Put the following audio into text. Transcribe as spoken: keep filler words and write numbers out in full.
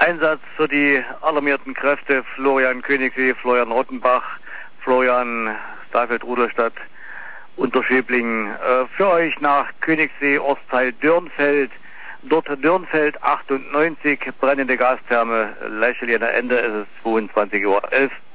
Einsatz für die alarmierten Kräfte Florian Königsee, Florian Rottenbach, Florian Stafeld-Rudolstadt, Unterschäbling. Äh, für euch nach Königssee, Ortsteil Dürnfeld. Dort Dürnfeld achtundneunzig, brennende Gastherme, Lächeli an der Ende, es ist zweiundzwanzig Uhr elf.